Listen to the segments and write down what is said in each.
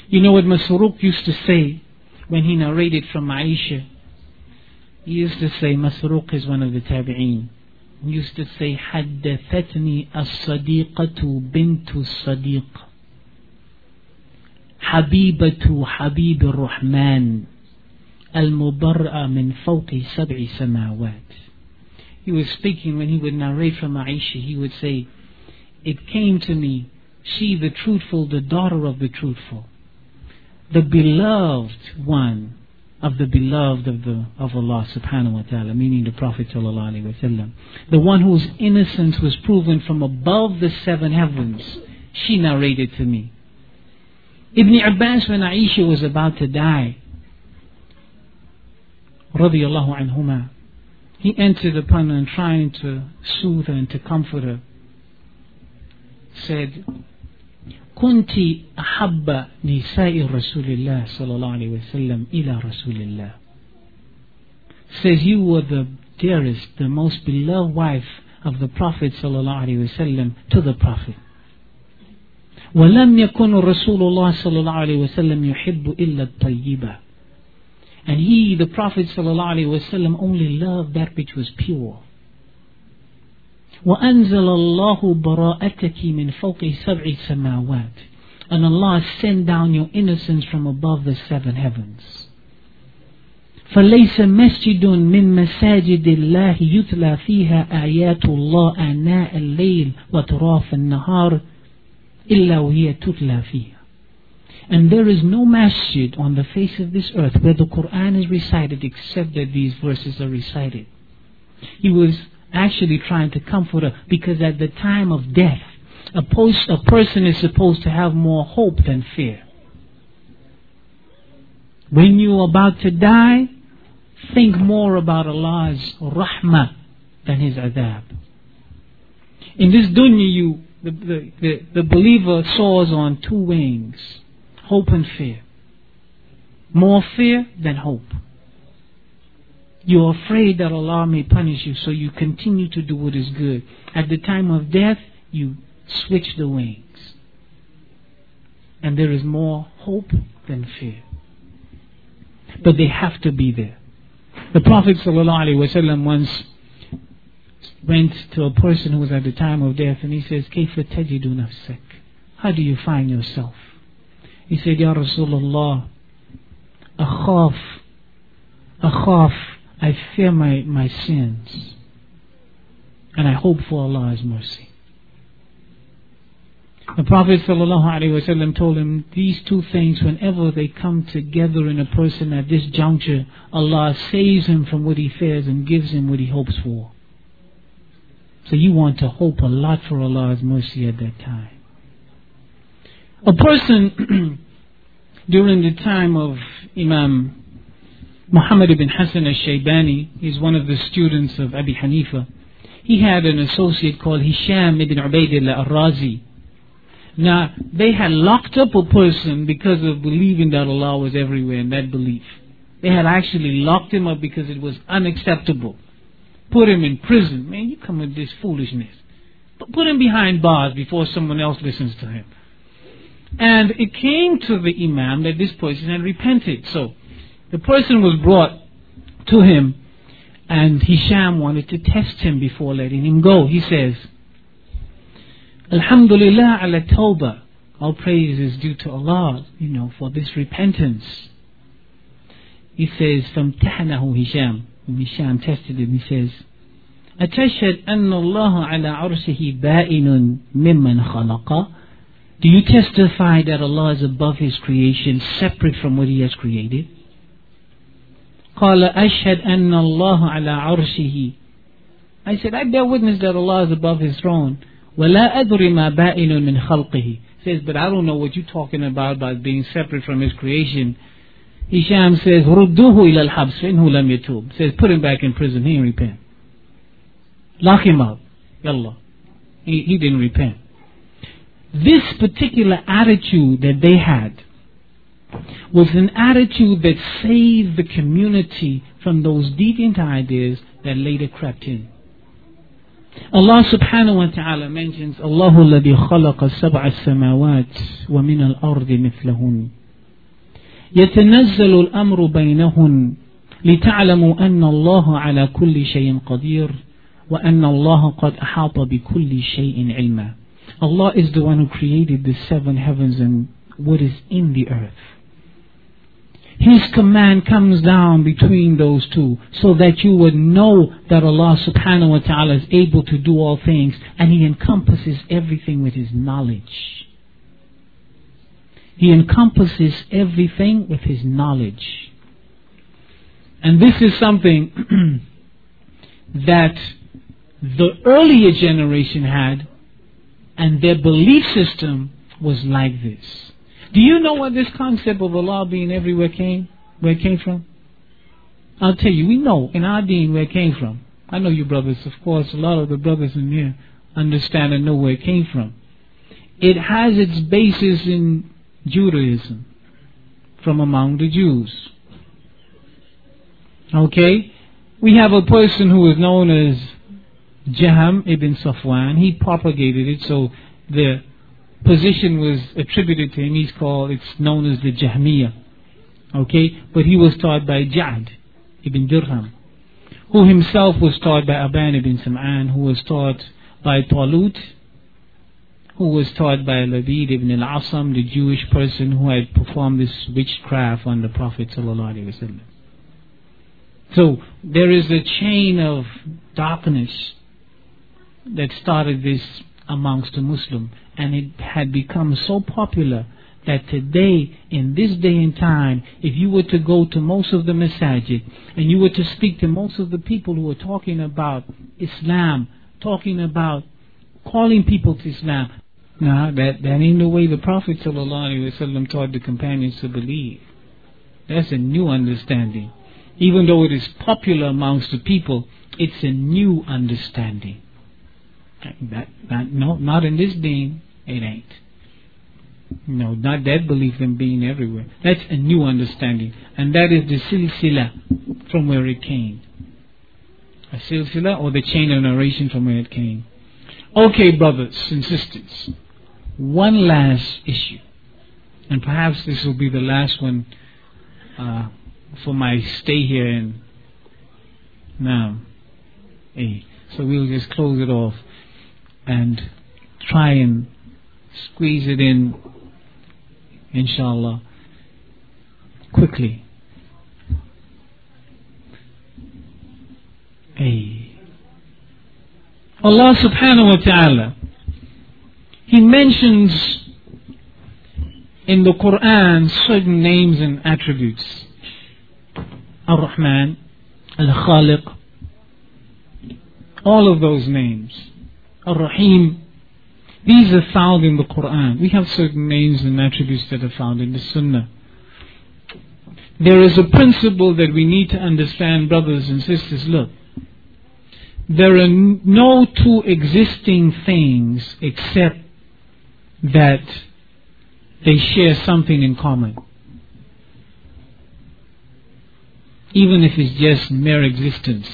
You know what Masruq used to say when he narrated from Aisha? He used to say, Masruq is one of the tabi'een. He used to say, حدثتني الصديقة بنت الصديق حبيبة حبيب الرحمن المبرأة من فوق سبع سماوات. He was speaking when he would narrate from Aisha. He would say, it came to me, she the truthful, the daughter of the truthful, the beloved one of the beloved of Allah subhanahu wa ta'ala, meaning the Prophet sallallahu alaihi wasallam, the one whose innocence was proven from above the seven heavens. She narrated to me. Ibn Abbas, when Aisha was about to die, radiyallahu anhuma, he entered upon her and trying to soothe her and to comfort her, said, كنت أحب نساء رسول الله صلى الله عليه وسلم إلى رسول الله. Says, you were the dearest, the most beloved wife of the Prophet صلى الله عليه وسلم to the Prophet. ولم يكن رسول الله صلى الله عليه وسلم يحب إلا الطيبة. And he, the Prophet صلى الله عليه وسلم, only loved that which was pure. وأنزل الله براءتك من فوق سبع سماوات. And Allah sent down your innocence from above the seven heavens. فليس مسجد من مساجد الله يتلى فيها آيات الله آناء الليل وطراف النهار إلا وهي تتلى فيها. And there is no masjid on the face of this earth where the Quran is recited except that these verses are recited. He was actually trying to comfort her, because at the time of death, a person is supposed to have more hope than fear. When you're about to die, think more about Allah's rahmah than His adab. In this dunya, the believer soars on two wings, hope and fear. More fear than hope. You're afraid that Allah may punish you, so you continue to do what is good. At the time of death, you switch the wings. And there is more hope than fear. But they have to be there. The Prophet ﷺ once went to a person who was at the time of death, and he says, كيف تجد نفسك? How do you find yourself? He said, Ya Rasulullah, أخاف, I fear my sins, and I hope for Allah's mercy. The Prophet ﷺ told him, these two things, whenever they come together in a person at this juncture, Allah saves him from what he fears and gives him what he hopes for. So you want to hope a lot for Allah's mercy at that time. A person during the time of Imam Muhammad ibn Hassan al-Shaybani, he's one of the students of Abi Hanifa. He had an associate called Hisham ibn Ubaidillah al-Razi. Now, they had locked up a person because of believing that Allah was everywhere, and that belief. They had actually locked him up because it was unacceptable. Put him in prison. Man, you come with this foolishness. Put him behind bars before someone else listens to him. And it came to the Imam that this person had repented. So, the person was brought to him, and Hisham wanted to test him before letting him go. He says, Alhamdulillah ala tawbah. All praise is due to Allah, for this repentance. He says, فَامْتَحَنَهُ Hisham. When Hisham tested him, he says, أَتَشْهَدْ أَنَّ اللَّهَ عَلَى عَرْشِهِ بَائِنٌ مِمَّنْ خَلَقَ? Do you testify that Allah is above His creation, separate from what He has created? قال أشهد أن الله على عرشه. I said, I bear witness that Allah is above His throne. ولا أدري ما بائن من خلقه. Says, but I don't know what you're talking about being separate from His creation. Hisham says, ردوه إلى الحبس فإنه لم يتوب. Says, put him back in prison. He didn't repent. Lock him up. Yallah. He didn't repent. This particular attitude that they had was an attitude that saved the community from those deviant ideas that later crept in. Allah subhanahu wa ta'ala mentions Allahu alladhi khalaqa sab'a samawat wa min al-ardi mithlahun. يتنزل الأمر بينهن لتعلموا أن الله على كل شيء قدير وأن الله قد أحاط بكل شيء علما. Allah is the one who created the 7 heavens and what is in the earth. His command comes down between those two so that you would know that Allah subhanahu wa ta'ala is able to do all things, and He encompasses everything with His knowledge. He encompasses everything with His knowledge. And this is something that the earlier generation had, and their belief system was like this. Do you know what this concept of Allah being everywhere where it came from? I'll tell you, we know in our deen where it came from. I know you brothers, of course, a lot of the brothers in here understand and know where it came from. It has its basis in Judaism, from among the Jews. Okay? We have a person who is known as Jahm ibn Safwan. He propagated it, so the position was attributed to him. It's known as the Jahmiyyah. Okay? But he was taught by Ja'd ibn Dirham, who himself was taught by Aban ibn Sam'an, who was taught by Talut, who was taught by Labid ibn al-Asam, the Jewish person who had performed this witchcraft on the Prophet ﷺ. So there is a chain of darkness that started this amongst the Muslim, and it had become so popular that today, in this day and time, if you were to go to most of the masajid and you were to speak to most of the people who are talking about Islam, talking about calling people to Islam, now that ain't the way the Prophet ﷺ taught the companions to believe. That's a new understanding. Even though it is popular amongst the people, it's a new understanding. No, not in this deen, it ain't. No, not that belief in being everywhere. That's a new understanding. And that is the silsila from where it came. A silsila, or the chain of narration from where it came. Okay, brothers and sisters. One last issue. And perhaps this will be the last one for my stay here in Nam. So we'll just close it off and try and squeeze it in, inshallah, quickly. Allah subhanahu wa ta'ala, He mentions in the Quran certain names and attributes. Ar-Rahman, Al-Khaliq, all of those names. Ar-Rahim, these are found in the Quran. We have certain names and attributes that are found in the Sunnah. There is a principle that we need to understand, brothers and sisters. Look, there are no two existing things except that they share something in common. Even if it's just mere existence.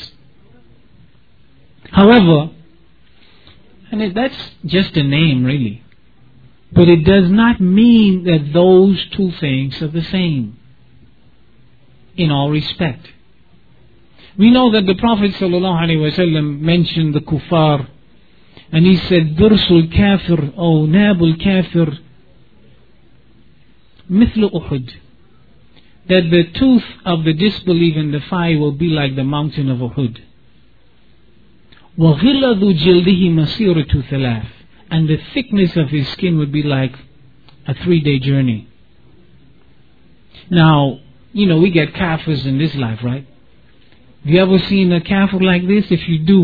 However, and that's just a name really, but it does not mean that those two things are the same in all respect. We know that the Prophet ﷺ mentioned the kuffar, and he said, Dursul kafir or nabul kafir mithlu Uhud, that the tooth of the disbelief in the fire will be like the mountain of Uhud. وَغِلَّذُ جِلْدِهِ مَسِيرَةُ ثَلَاثٍ, and the thickness of his skin would be like a 3-day journey. Now, you know, we get kafirs in this life, right? Have you ever seen a kafir like this? If you do,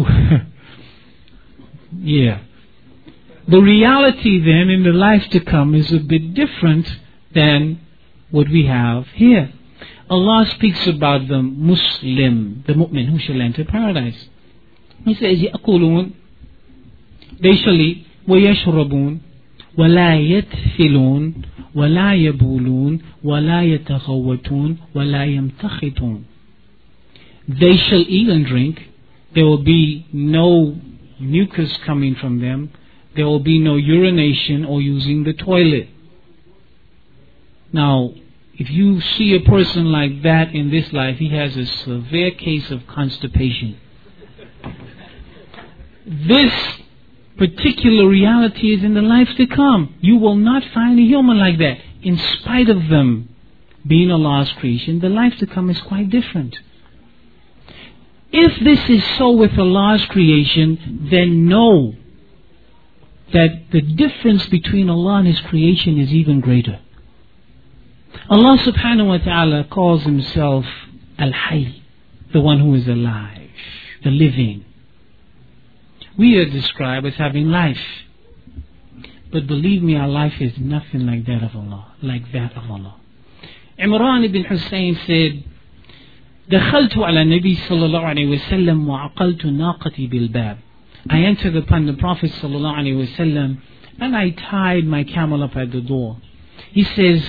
yeah. The reality then in the life to come is a bit different than what we have here. Allah speaks about the Muslim, the mu'min who shall enter paradise. He says, يَأْكُلُونَ, they shall eat, وَيَشْرَبُونَ, وَلَا يَتْفِلُونَ, وَلَا يَبُولُونَ, وَلَا يَتَغَوَّتُونَ, وَلَا يَمْتَخِطُونَ. They shall eat and drink. There will be no mucus coming from them. There will be no urination or using the toilet. Now, If you see a person like that in this life, he has a severe case of constipation. This particular reality is in the life to come. You will not find a human like that. In spite of them being Allah's creation, the life to come is quite different. If this is so with Allah's creation, then know that the difference between Allah and His creation is even greater. Allah subhanahu wa ta'ala calls Himself Al-Hayy, the one who is alive, the living. We are described as having life. But believe me, our life is nothing like that of Allah. Imran ibn Hussein said, دخلت على النبي صلى الله عليه وسلم وعقلت ناقتي بالباب. I entered upon the Prophet صلى الله عليه وسلم and I tied my camel up at the door. He says,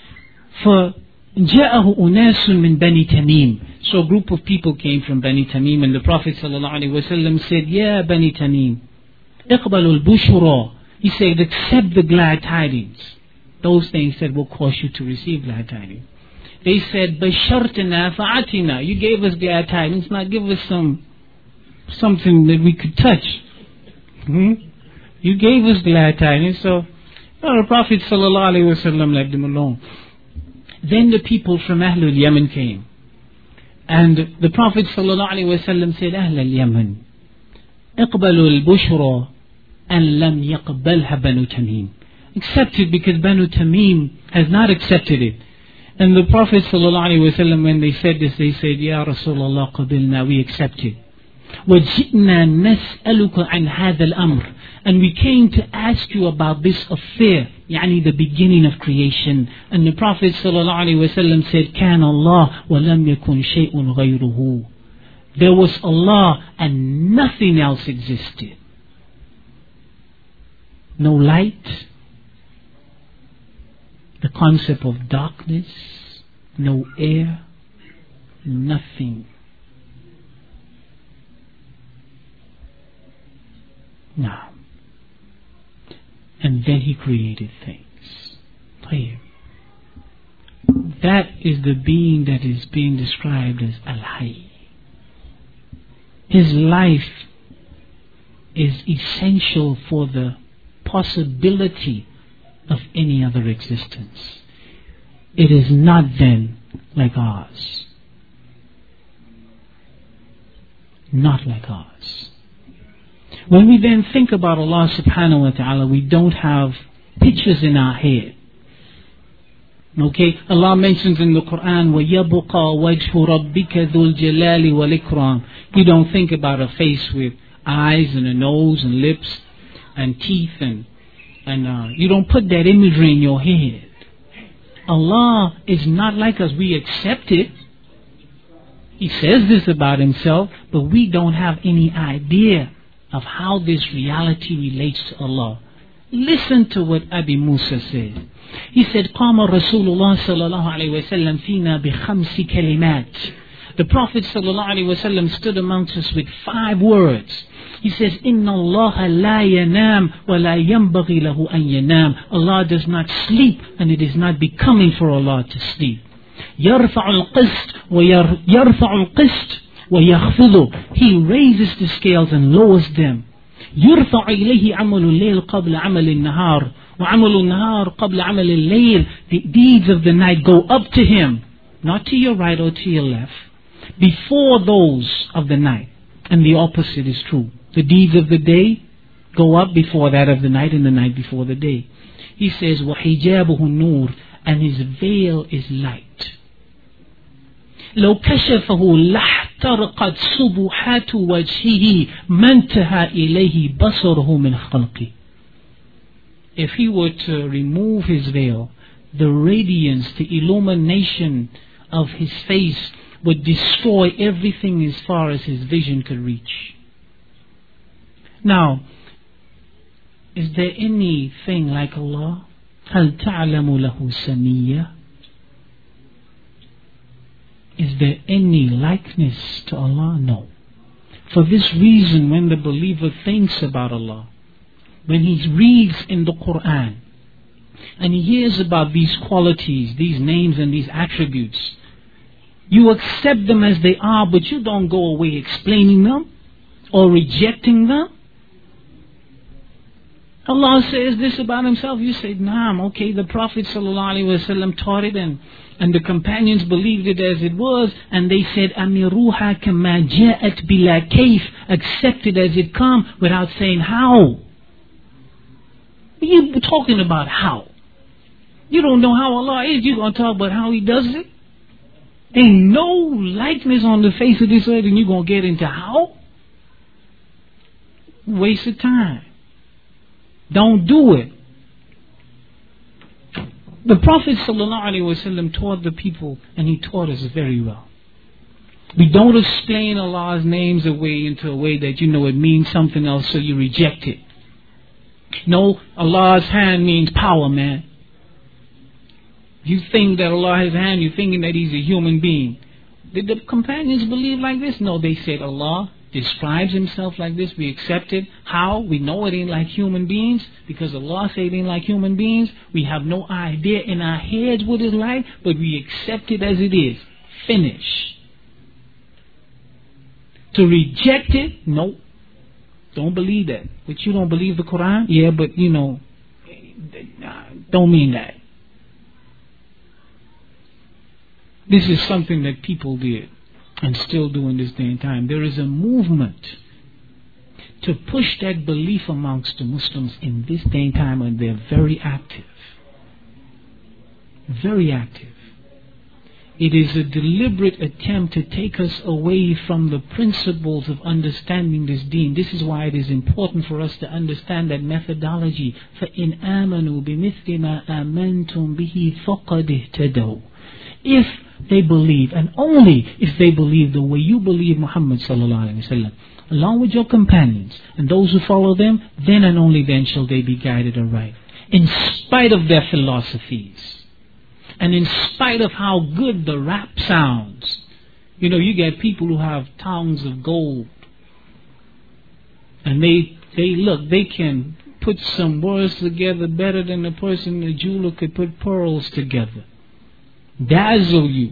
فجاءه أناس من بني تميم. So a group of people came from Bani Tamim, and the Prophet ﷺ said, Ya Bani Tamim, اقبلوا البشرى. He said, accept the glad tidings. Those things that will cause you to receive glad tidings. They said, بشرتنا فعتنا. You gave us glad tidings, now give us something that we could touch. You gave us glad tidings, so the Prophet ﷺ left them alone. Then the people from Ahlul Yemen came. And the Prophet ﷺ said, أهل اليمن اقبلوا البشرى أن لم يقبلها بنو تميم. Accept it because Banu Tamim has not accepted it. And the Prophet ﷺ, when they said this, they said, Ya Rasulullah qabilna, we accept it. وَجِئْنَا نَسْأَلُكَ عَنْ هَذَا الْأَمْرِ. And we came to ask you about this affair, يعني the beginning of creation. And the Prophet ﷺ said, كَانَ اللَّهُ وَلَمْ يَكُنْ شَيْءٌ غَيْرُهُ. There was Allah and nothing else existed. No light, the concept of darkness, no air, nothing. Now, and then He created things. That is the being that is being described as Al-Hayy. His life is essential for the possibility of any other existence. It is not then like ours. Not like ours. When we then think about Allah subhanahu wa ta'ala, we don't have pictures in our head. Okay, Allah mentions in the Quran, وَيَبْقَى وَجْهُ رَبِّكَ ذُو الْجَلَالِ وَالْإِكْرَامِ. You don't think about a face with eyes and a nose and lips and teeth and you don't put that imagery in your head. Allah is not like us. We accept it. He says this about Himself, but we don't have any idea of how this reality relates to Allah. Listen to what Abi Musa said. He said, قام رسول الله صلى الله عليه وسلم فينا بخمس كلمات. The Prophet صلى الله عليه وسلم stood amongst us with 5 words. He says, إِنَّ اللَّهَ لَا يَنَامُ وَلَا يَنْبَغِي لَهُ أَنْ يَنَامُ. Allah does not sleep, and it is not becoming for Allah to sleep. يَرْفَعُ الْقِسْطِ وَيَخْفِضُ. He raises the scales and lowers them. يُرْفَعُ إِلَيْهِ عَمَلُ اللَّيْلِ قَبْلَ عَمَلِ النَّهَارِ وَعَمَلُ النَّهَارِ قَبْلَ عَمَلِ اللَّيْلِ. The deeds of the night go up to Him, not to your right or to your left, before those of the night. And the opposite is true. The deeds of the day go up before that of the night, and the night before the day. He says, وَحِجَابُهُ النُّورِ. And His veil is light. لو كشفه لاحترقت سبحات وجهه ما انتهى إليه بصره من خلقه. If He were to remove His veil, the radiance, the illumination of His face would destroy everything as far as His vision could reach. Now, is there anything like Allah? هل تعلم له سمية? Is there any likeness to Allah? No. For this reason, when the believer thinks about Allah, when he reads in the Quran, and he hears about these qualities, these names and these attributes, you accept them as they are, but you don't go away explaining them or rejecting them. Allah says this about himself. You say, nah, okay, the Prophet ﷺ taught it and the companions believed it as it was, and they said, Amiruha kama ja'at bila kayf, accept it as it come without saying how. You're talking about how. You don't know how Allah is, you're going to talk about how He does it? Ain't no likeness on the face of this earth and you're going to get into how? Waste of time. Don't do it. The Prophet ﷺ taught the people, and he taught us very well. We don't explain Allah's names away into a way that you know it means something else, so you reject it. No, Allah's hand means power, man. You think that Allah has a hand, you're thinking that He's a human being. Did the companions believe like this? No, they said Allah describes Himself like this. We accept it. How? We know it ain't like human beings because Allah said it ain't like human beings. We have no idea in our heads what it's like, but we accept it as it is. Finish. To reject it? No. Don't believe that. But you don't believe the Quran? Yeah, but you know, don't mean that. This is something that people did and still do in this day and time. There is a movement to push that belief amongst the Muslims in this day and time, and they're very active. Very active. It is a deliberate attempt to take us away from the principles of understanding this deen. This is why it is important for us to understand that methodology. فَإِنْ آمَنُوا بِمِثْلِ مَا آمَنْتُمْ بِهِ فَقَدْ اهْتَدَوْا. If they believe, and only if they believe the way you believe Muhammad sallallahu alaihi wasallam, along with your companions and those who follow them, then and only then shall they be guided aright. In spite of their philosophies, and in spite of how good the rap sounds. You know, you get people who have tongues of gold, and they can put some words together better than a person, a jeweler, could put pearls together. Dazzle you.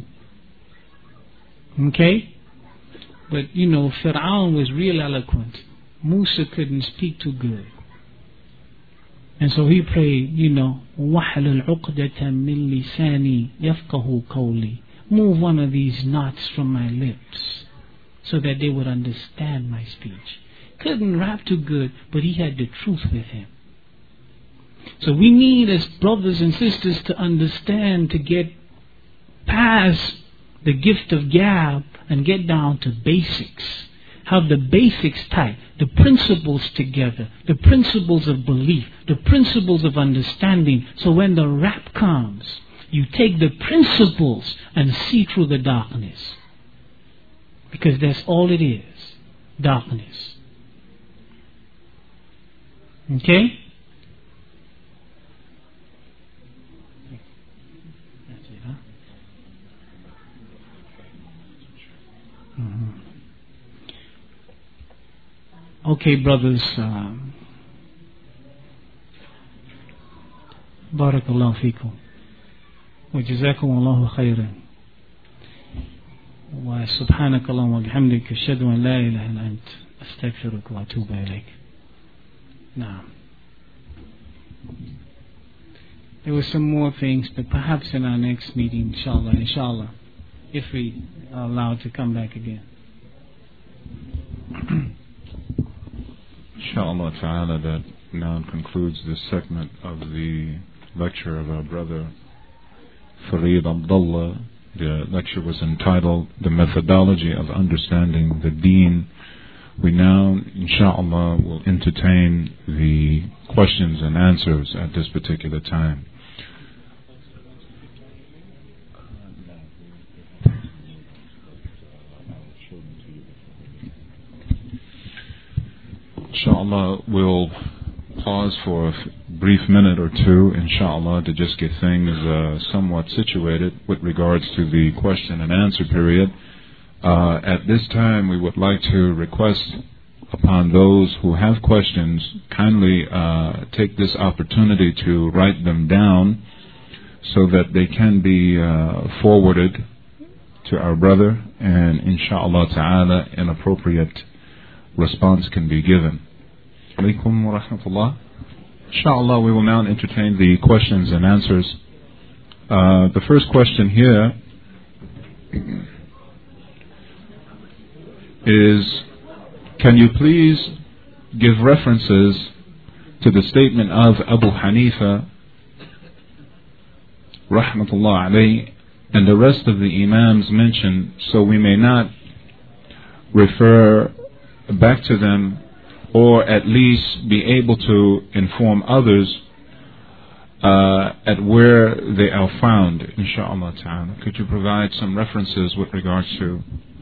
Okay? But you know, Fir'aun was real eloquent. Musa couldn't speak too good. And so he prayed, you know, وَحْلُلْ عُقْدَةً مِّن لِسَانِي يَفْقَهُ قَوْلِي. Move one of these knots from my lips so that they would understand my speech. Couldn't rap too good, but he had the truth with him. So we need, as brothers and sisters, to understand, to get past the gift of gab and get down to basics. Have the basics tight, the principles together, the principles of belief, the principles of understanding. So when the rap comes, you take the principles and see through the darkness. Because that's all it is. Darkness. Okay? Okay, brothers. Barakallahu feekum. Wa jazakum Allahu khairan. Wa subhanaka Allahumma wa bihamdika ashhadu an la ilaha illa ant astaghfiruka wa atubu ilayk. Now, there were some more things, but perhaps in our next meeting, inshallah, if we are allowed to come back again. Inshallah ta'ala, that now concludes this segment of the lecture of our brother Farid Abdullah. The lecture was entitled The Methodology of Understanding the Deen. We now, inshallah, will entertain the questions and answers at this particular time. Inshallah, we'll pause for a brief minute or two, inshallah, to just get things somewhat situated with regards to the question and answer period. At this time, we would like to request upon those who have questions, kindly take this opportunity to write them down so that they can be forwarded to our brother, and insha'Allah ta'ala an appropriate response can be given. Alaikum wa rahmatullah. Insha'Allah, we will now entertain the questions and answers. The first question here is, can you please give references to the statement of Abu Hanifa rahmatullah alayhi and the rest of the Imams mentioned, so we may not refer back to them, or at least be able to inform others at where they are found, insha'Allah ta'ala. Could you provide some references with regards to?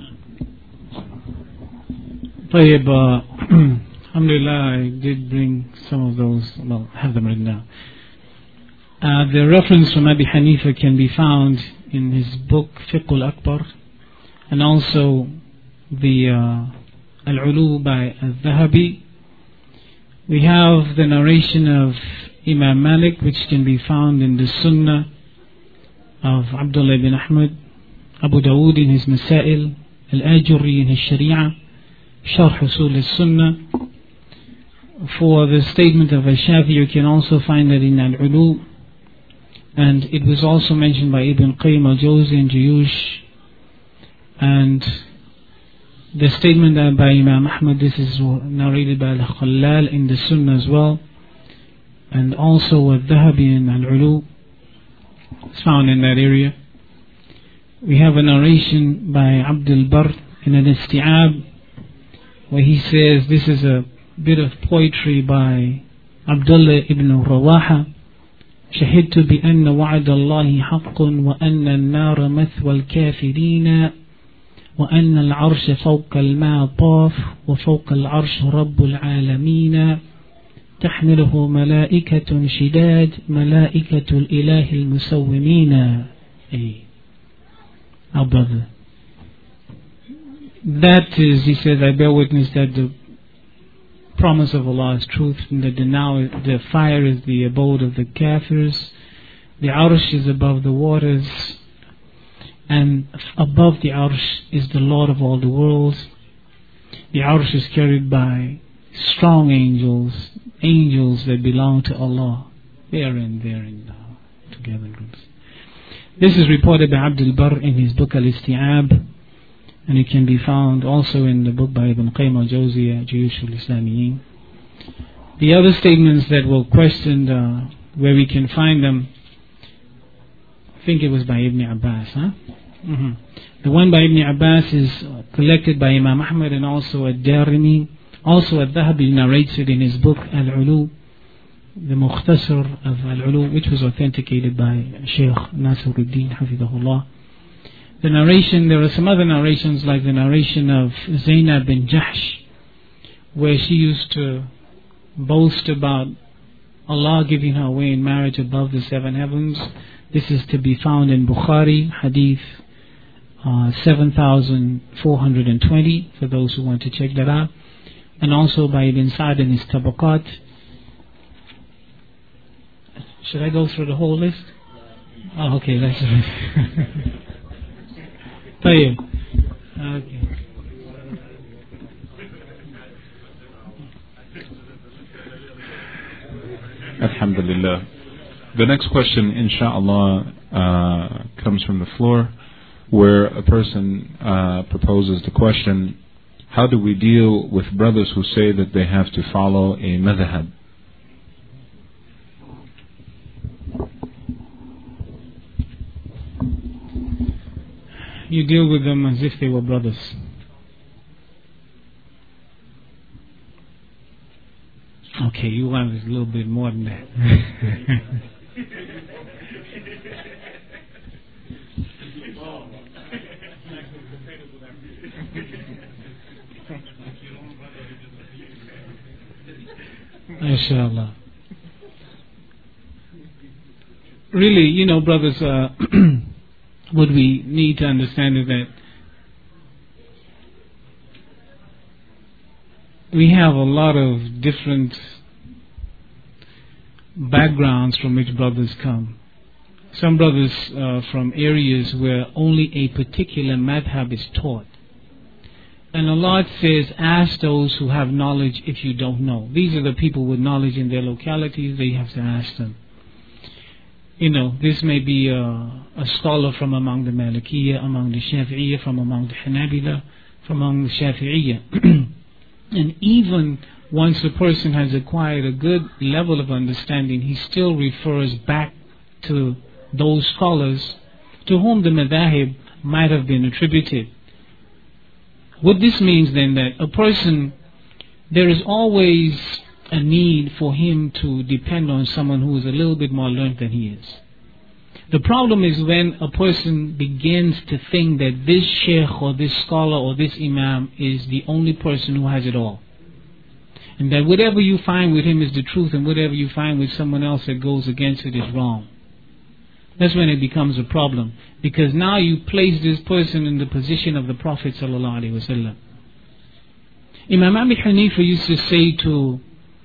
طيب, alhamdulillah, I did bring some of those, well, I have them written down. The reference from Abi Hanifa can be found in his book Fiqh al-Akbar, and also the Al-Ulu by Al-Dhahabi. We have the narration of Imam Malik, which can be found in the Sunnah of Abdullah ibn Ahmad, Abu Dawood in his Masail, Al-Ajuri in his Sharia, Sharh Usul al-Sunnah. For the statement of Al-Shafi, you can also find it in Al-Ulu, and it was also mentioned by Ibn Qayyim al-Jawzi and Juyush. And the statement by Imam Ahmad, this is narrated by Al-Khalal in the Sunnah as well, and also Al-Dhahabi in Al-Ulu, it's found in that area. We have a narration by Abdul Barr in Al-Isti'ab, where he says, this is a bit of poetry by Abdullah ibn Rawaha. شهدت بأن وعد الله حق وأن النار مثوى الكافرين وأن العرش فوق الماء طاف وفوق العرش رب العالمين تحمله ملائكة شداد ملائكة الإله المسومين. Our brother, that is, he says, I bear witness that the promise of Allah is truth, and that the fire is the abode of the kafirs, the arsh is above the waters, and above the arsh is the Lord of all the worlds. The arsh is carried by strong angels that belong to Allah. They are in together groups. This is reported by Abdul Barr in his book Al-Isti'ab, and it can be found also in the book by Ibn Qayyim al-Jawziyah, Juyush al-Islamiyin. The other statements that were questioned, where we can find them, I think it was by Ibn Abbas, The one by Ibn Abbas is collected by Imam Ahmad and also Ad-Darimi. Also Al-Dhahabi narrates it in his book Al-Ulu, the Mukhtasar of Al-Ulu, which was authenticated by Shaykh Nasiruddin Hafidahullah. The narration, there are some other narrations, like the narration of Zainab bin Jahsh, where she used to boast about Allah giving her away in marriage above the 7 heavens. This is to be found in Bukhari, Hadith 7420, for those who want to check that out. And also by Ibn Sa'd in his Tabaqat. Should I go through the whole list? Oh, okay, that's it. طيب. Okay. Alhamdulillah. The next question, insha'Allah, comes from the floor, where a person proposes the question, how do we deal with brothers who say that they have to follow a madhab? You deal with them as if they were brothers. Okay, you want a little bit more than that. Inshallah. Really, brothers, what we need to understand is that we have a lot of different backgrounds from which brothers come. Some brothers from areas where only a particular madhab is taught. And Allah says, ask those who have knowledge if you don't know. These are the people with knowledge in their localities, they have to ask them. This may be a scholar from among the Malikiyya, among the Shafi'iyya, from among the Hanabila, from among the Shafi'iyya. And even once a person has acquired a good level of understanding, he still refers back to those scholars to whom the madhahib might have been attributed. What this means then, that a person, there is always a need for him to depend on someone who is a little bit more learned than he is. The problem is when a person begins to think that this sheikh or this scholar or this imam is the only person who has it all. And that whatever you find with him is the truth, and whatever you find with someone else that goes against it is wrong. That's when it becomes a problem. Because now you place this person in the position of the Prophet ﷺ. Imam Abi Hanifa used to say to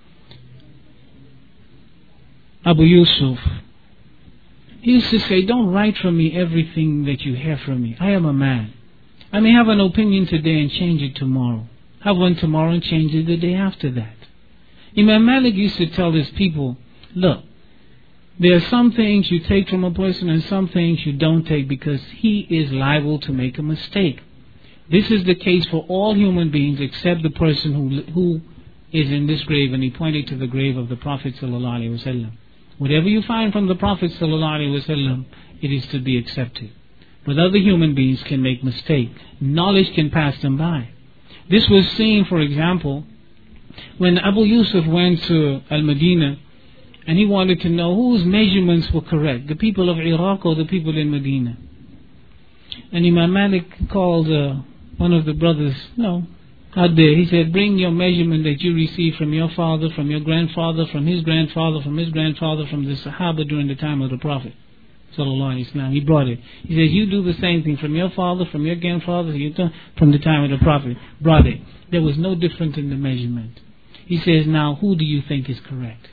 Abu Yusuf, he used to say, don't write from me everything that you hear from me. I am a man. I may have an opinion today and change it tomorrow. Have one tomorrow and change it the day after that. Imam Malik used to tell his people, look, there are some things you take from a person and some things you don't take because he is liable to make a mistake. This is the case for all human beings except the person who is in this grave, and he pointed to the grave of the Prophet ﷺ. Whatever you find from the Prophet ﷺ, it is to be accepted. But other human beings can make mistakes. Knowledge can pass them by. This was seen, for example, when Abu Yusuf went to Al-Madinah and he wanted to know whose measurements were correct, the people of Iraq or the people in Medina. And Imam Malik called one of the brothers, out there. He said, bring your measurement that you received from your father, from your grandfather, from his grandfather, from his grandfather, from the Sahaba during the time of the Prophet Sallallahu Alaihi Wasallam. He brought it. He said, you do the same thing from your father, from your grandfather, from the time of the Prophet. Brought it. There was no difference in the measurement. He says, now who do you think is correct?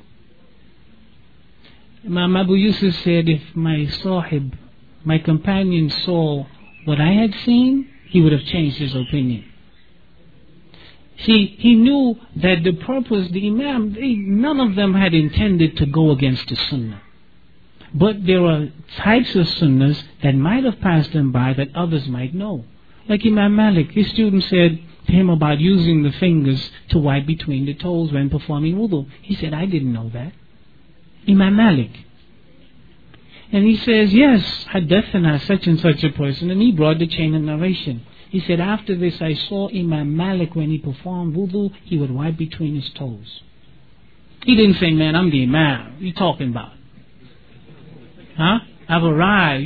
Imam Abu Yusuf said, if my sahib, my companion, saw what I had seen, he would have changed his opinion. See, he knew that the purpose, the Imam, none of them had intended to go against the Sunnah. But there are types of Sunnahs that might have passed them by that others might know. Like Imam Malik, his student said to him about using the fingers to wipe between the toes when performing wudu. He said, I didn't know that. Imam Malik. And he says, yes, haddathana such and such a person, and he brought the chain of narration. He said, after this I saw Imam Malik when he performed wudu, he would wipe between his toes. He didn't say, man, I'm the Imam. What are you talking about? Huh? I've arrived.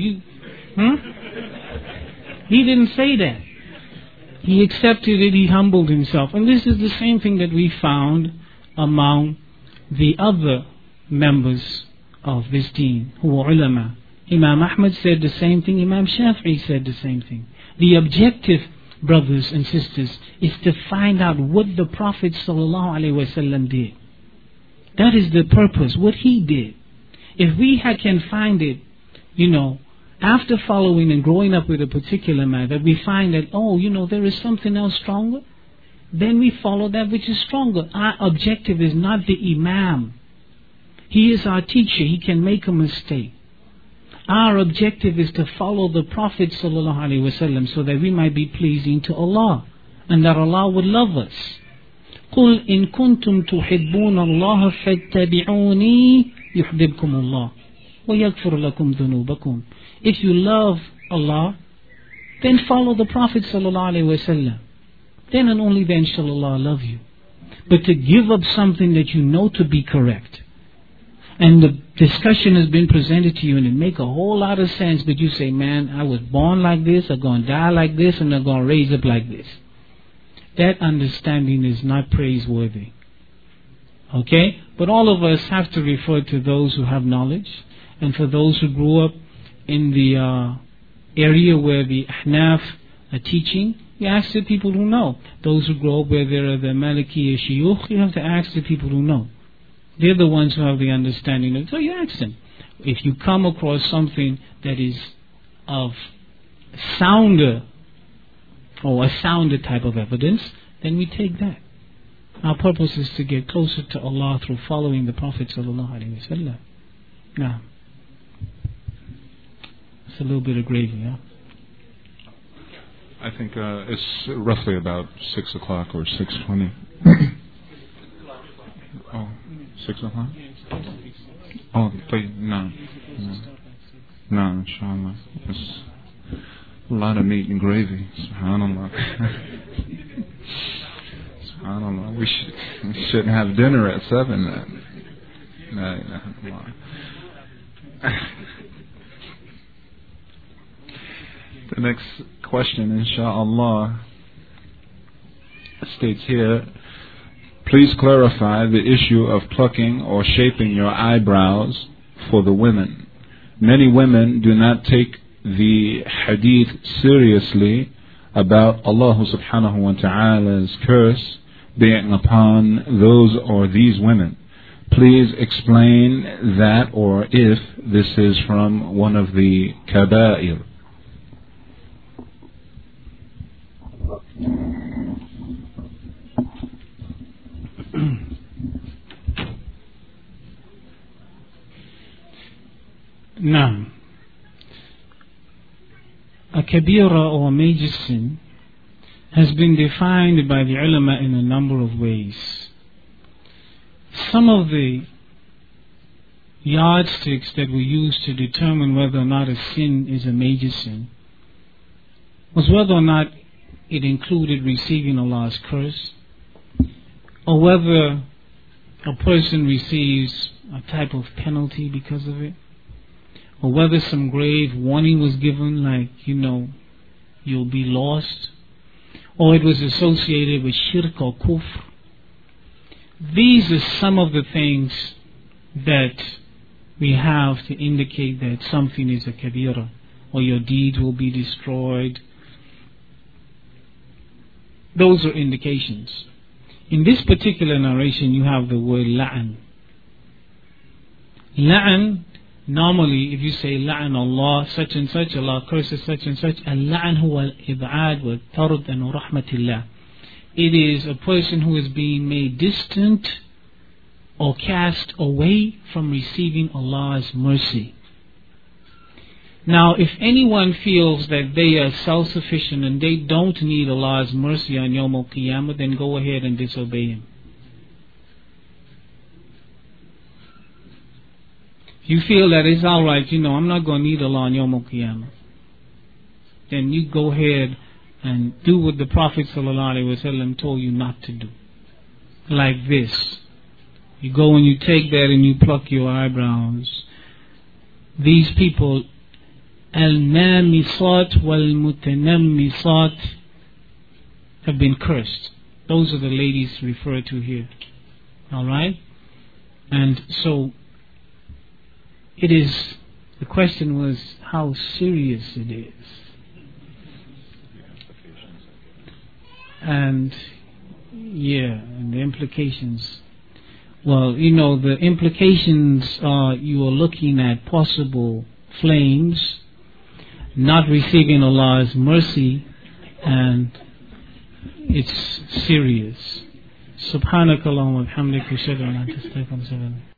He didn't say that. He accepted it, he humbled himself. And this is the same thing that we found among the other members of this deen, who were ulama. Imam Ahmad said the same thing, Imam Shafi'i said the same thing. The objective, brothers and sisters, is to find out what the Prophet ﷺ did. That is the purpose, what he did. If we can find it, after following and growing up with a particular matter, we find that, there is something else stronger, then we follow that which is stronger. Our objective is not the Imam. He is our teacher, he can make a mistake. Our objective is to follow the Prophet ﷺ so that we might be pleasing to Allah and that Allah would love us. قُلْ إِن كُنْتُمْ تُحِبُّونَ اللَّهَ فَاتَّبِعُونِي يُحْبِبْكُمُ اللَّهُ وَيَغْفِرْ لَكُمْ ذُنُوبَكُمْ. If you love Allah, then follow the Prophet ﷺ. Then and only then shall Allah love you. But to give up something that you know to be correct, and the discussion has been presented to you and it make a whole lot of sense, but you say, man, I was born like this, I'm going to die like this, and I'm going to raise up like this. That understanding is not praiseworthy. Okay? But all of us have to refer to those who have knowledge, and for those who grew up in the area where the Ahnaf are teaching, You ask the people who know. Those who grow up where there are the Maliki shuyukh, you have to ask the people who know. They're the ones who have the understanding of it. So you ask them. If you come across something that is of sounder or a sounder type of evidence, then we take that. Our purpose is to get closer to Allah through following the Prophet ﷺ. Now, it's a little bit of gravy, huh? I think it's roughly about 6 o'clock or 6:20. Oh, 6 o'clock? Oh, no, inshallah. It's a lot of meat and gravy. SubhanAllah. SubhanAllah. We shouldn't have dinner at 7 then. No. The next question, inshallah, states here, please clarify the issue of plucking or shaping your eyebrows for the women. Many women do not take the hadith seriously about Allah subhanahu wa ta'ala's curse being upon those or these women. Please explain that, or if this is from one of the kaba'ir. Now, a kabira or a major sin has been defined by the ulama in a number of ways. Some of the yardsticks that we use to determine whether or not a sin is a major sin was whether or not it included receiving Allah's curse, or whether a person receives a type of penalty because of it, or whether some grave warning was given, like, you'll be lost, or it was associated with shirk or kufr. These are some of the things that we have to indicate that something is a kabira, or your deeds will be destroyed. Those are indications. In this particular narration, you have the word la'an. La'an, normally, if you say la'an Allah, such and such, Allah curses such and such, al-la'an huwa al-ib'ad wa tard an rahmatillah. It is a person who is being made distant or cast away from receiving Allah's mercy. Now, if anyone feels that they are self-sufficient and they don't need Allah's mercy on Yawm al-Qiyamah, then go ahead and disobey Him. If you feel that it's alright, I'm not going to need Allah on Yawm al-Qiyamah, then you go ahead and do what the Prophet ﷺ told you not to do. Like this. You go and you take that and you pluck your eyebrows. These people, al-namisat wal-mutanammisat, have been cursed. Those are the ladies referred to here. Alright? And so, the question was how serious it is. And the implications. Well, the implications are you are looking at possible flames, not receiving Allah's mercy, and it's serious. Subhanakallahumma wa bihamdika ashhadu an la ilaha illa anta astaghfiruka wa atubu ilayk.